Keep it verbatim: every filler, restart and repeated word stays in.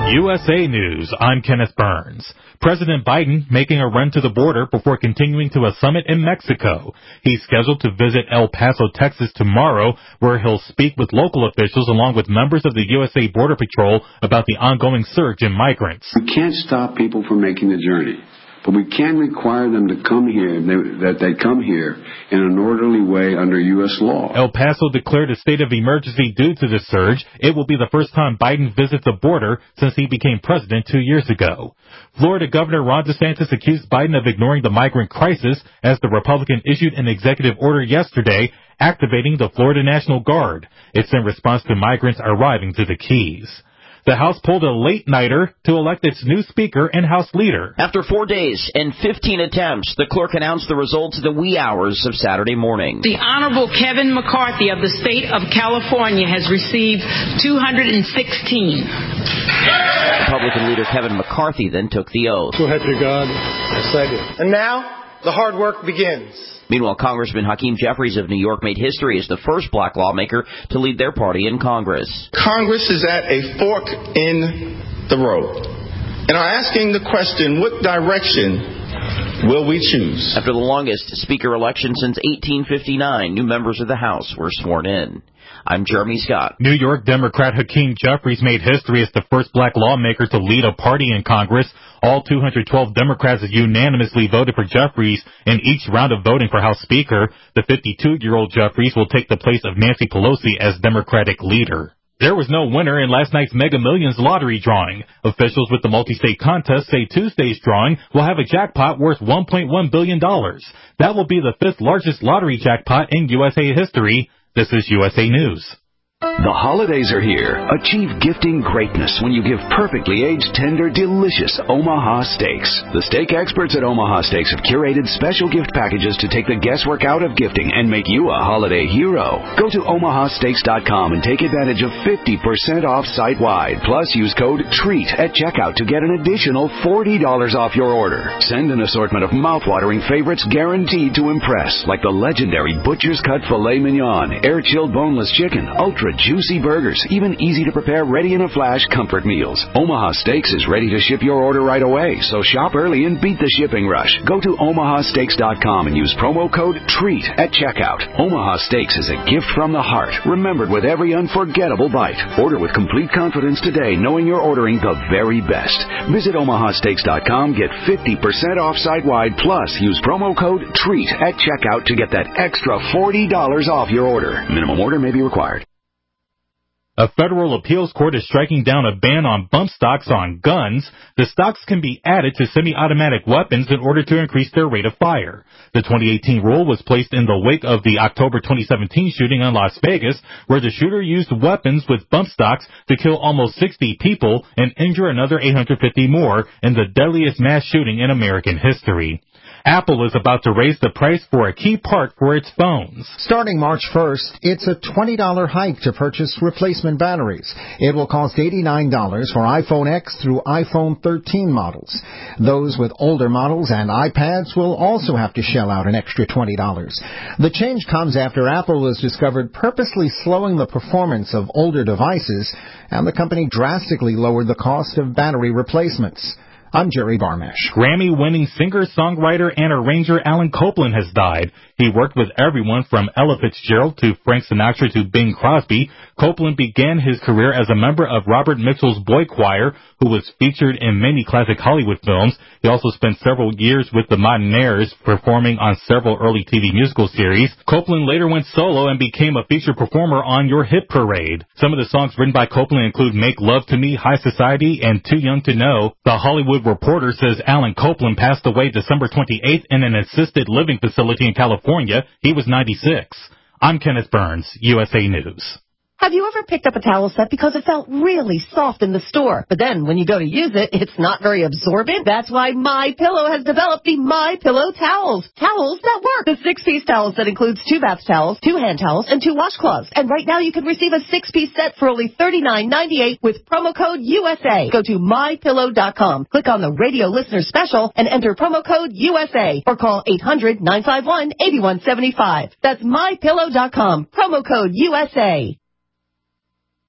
U S A News, I'm Kenneth Burns. President Biden making a run to the border before continuing to a summit in Mexico. He's scheduled to visit El Paso, Texas tomorrow, where he'll speak with local officials along with members of the U S A Border Patrol about the ongoing surge in migrants. We can't stop people from making the journey, but we can require them to come here, that they come here in an orderly way under U S law. El Paso declared a state of emergency due to the surge. It will be the first time Biden visits the border since he became president two years ago. Florida Governor Ron DeSantis accused Biden of ignoring the migrant crisis as the Republican issued an executive order yesterday activating the Florida National Guard. It's in response to migrants arriving to the Keys. The House pulled a late-nighter to elect its new Speaker and House Leader. After four days and fifteen attempts, the clerk announced the results of the wee hours of Saturday morning. The Honorable Kevin McCarthy of the state of California has received two hundred sixteen. Republican leader Kevin McCarthy then took the oath. So help you God. Yes, I do. And now, the hard work begins. Meanwhile, Congressman Hakeem Jeffries of New York made history as the first black lawmaker to lead their party in Congress. Congress is at a fork in the road and are asking the question, what direction will we choose? After the longest Speaker election since eighteen fifty-nine, new members of the House were sworn in. I'm Jeremy Scott. New York Democrat Hakeem Jeffries made history as the first black lawmaker to lead a party in Congress. All two hundred twelve Democrats unanimously voted for Jeffries in each round of voting for House Speaker. The fifty-two-year-old Jeffries will take the place of Nancy Pelosi as Democratic leader. There was no winner in last night's Mega Millions lottery drawing. Officials with the multi-state contest say Tuesday's drawing will have a jackpot worth one point one billion dollars. That will be the fifth largest lottery jackpot in U S A history. This is U S A News. The holidays are here. Achieve gifting greatness when you give perfectly aged, tender, delicious Omaha Steaks. The steak experts at Omaha Steaks have curated special gift packages to take the guesswork out of gifting and make you a holiday hero. Go to omaha steaks dot com and take advantage of fifty percent off site-wide. Plus, use code TREAT at checkout to get an additional forty dollars off your order. Send an assortment of mouth-watering favorites guaranteed to impress, like the legendary Butcher's Cut Filet Mignon, air-chilled boneless chicken, ultra juicy burgers, even easy-to-prepare, ready-in-a-flash comfort meals. Omaha Steaks is ready to ship your order right away, so shop early and beat the shipping rush. Go to omaha steaks dot com and use promo code TREAT at checkout. Omaha Steaks is a gift from the heart, remembered with every unforgettable bite. Order with complete confidence today, knowing you're ordering the very best. Visit omaha steaks dot com, get fifty percent off site-wide, plus use promo code TREAT at checkout to get that extra forty dollars off your order. Minimum order may be required. A federal appeals court is striking down a ban on bump stocks on guns. The stocks can be added to semi-automatic weapons in order to increase their rate of fire. The twenty eighteen rule was placed in the wake of the October twenty seventeen shooting in Las Vegas, where the shooter used weapons with bump stocks to kill almost sixty people and injure another eight hundred fifty more in the deadliest mass shooting in American history. Apple is about to raise the price for a key part for its phones. Starting March first, it's a twenty dollars hike to purchase replacement batteries. It will cost eighty-nine dollars for iPhone X through iPhone thirteen models. Those with older models and iPads will also have to shell out an extra twenty dollars. The change comes after Apple has discovered purposely slowing the performance of older devices, and the company drastically lowered the cost of battery replacements. I'm Jerry Barmash. Grammy-winning singer, songwriter, and arranger Alan Copland has died. He worked with everyone from Ella Fitzgerald to Frank Sinatra to Bing Crosby. Copland began his career as a member of Robert Mitchell's Boy Choir, who was featured in many classic Hollywood films. He also spent several years with the Mountaineers, performing on several early T V musical series. Copland later went solo and became a featured performer on Your Hit Parade. Some of the songs written by Copland include Make Love to Me, High Society, and Too Young to Know. The Hollywood Reporter says Alan Copland passed away December twenty-eighth in an assisted living facility in California. He was ninety-six. I'm Kenneth Burns, U S A News. Have you ever picked up a towel set because it felt really soft in the store, but then when you go to use it, it's not very absorbent? That's why MyPillow has developed the MyPillow towels. Towels that work. The six-piece towel set includes two bath towels, two hand towels, and two washcloths. And right now you can receive a six-piece set for only thirty-nine ninety-eight with promo code U S A. Go to my pillow dot com, click on the radio listener special, and enter promo code U S A, or call eight hundred nine five one eight one seven five. That's my pillow dot com, promo code U S A.